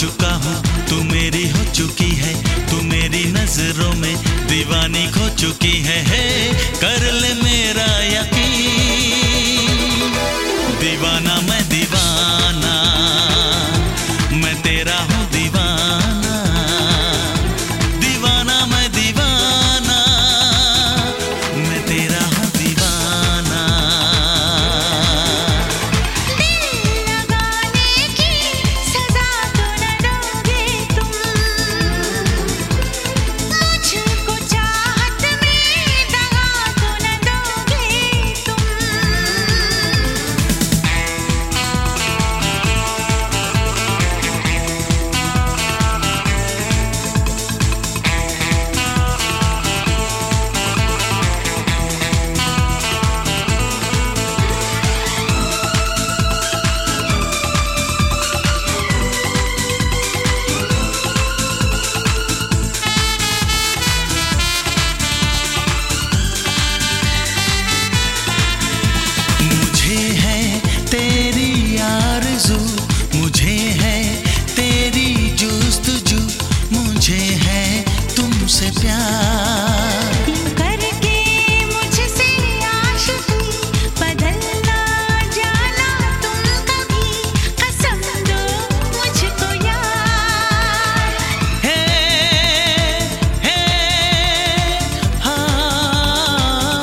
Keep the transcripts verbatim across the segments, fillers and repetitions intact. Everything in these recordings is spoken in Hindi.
चुका हूँ, तू मेरी हो चुकी है, तू मेरी नजरों में दीवानी खो चुकी है, है कर ले मेरा यकीन। दीवाना मैं दीवाना, मैं तेरा हूँ दीवाना, दीवाना मैं दीवाना, मैं तेरा हूँ दीवाना। दिल लगाने की सजा तो न दोगे तुम, मुझको चाहत में दगा तो न दोगे तुम। मुझे है तेरी आरज़ू, मुझे है तेरी जुस्तजू, मुझे है तुमसे प्यार। यूं करके मुझसे आशिकी बदलना जाना तुम कभी, कसम दो मुझको यार। हे हे हाँ,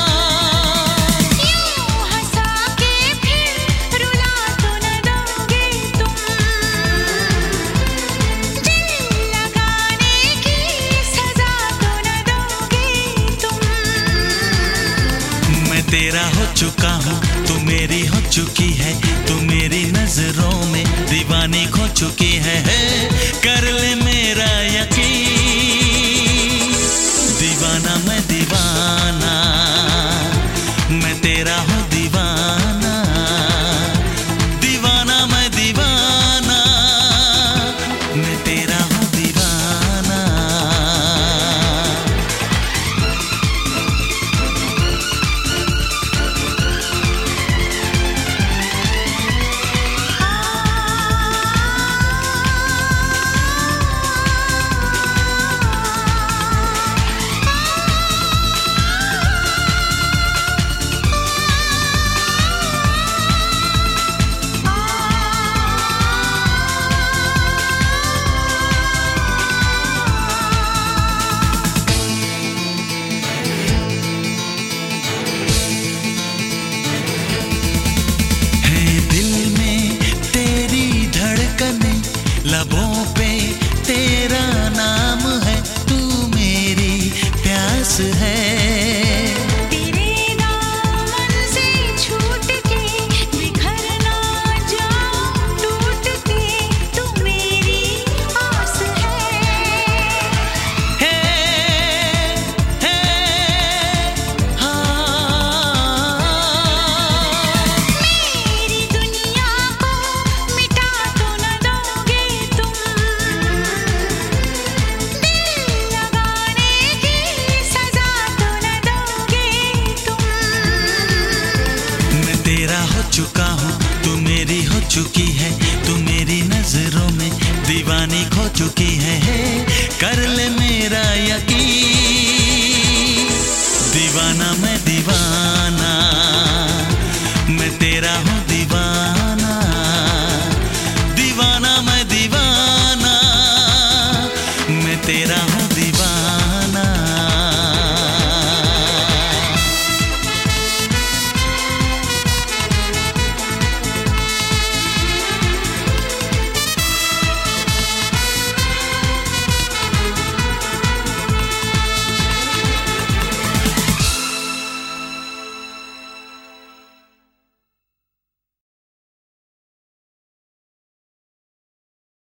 यूं हंसा के फिर रुला तो न दोगे तुम, दिल लगाने की सजा तो न दोगे तुम। मैं तेरा हो चुका हूँ, तू मेरी हो चुकी है, तू मेरी नजरों में दीवानी खो चुकी है, है कर ले मेरा यकीन। दीवाना मैं दीवाना, मैं तेरा हूँ दीवाना, दीवाना मैं दीवाना, मैं तेरा हूँ दीवाना। है दिल में तेरी धड़कने, लबों पे तेरा नाम है, तू मेरी प्यास है। तेरे दामन से छूट के बिखर ना जाऊं टूट के, तू मेरी आस है। हे हे हाँ, मेरी दुनिया को मिटा तो न दोगे तुम, दिल लगाने की सजा तो न दोगे तुम। मैं तेरा हो चुका हूँ, तू मेरी हो चुकी है, तू मेरी नजरों में दीवानी खो चुकी है, है कर ले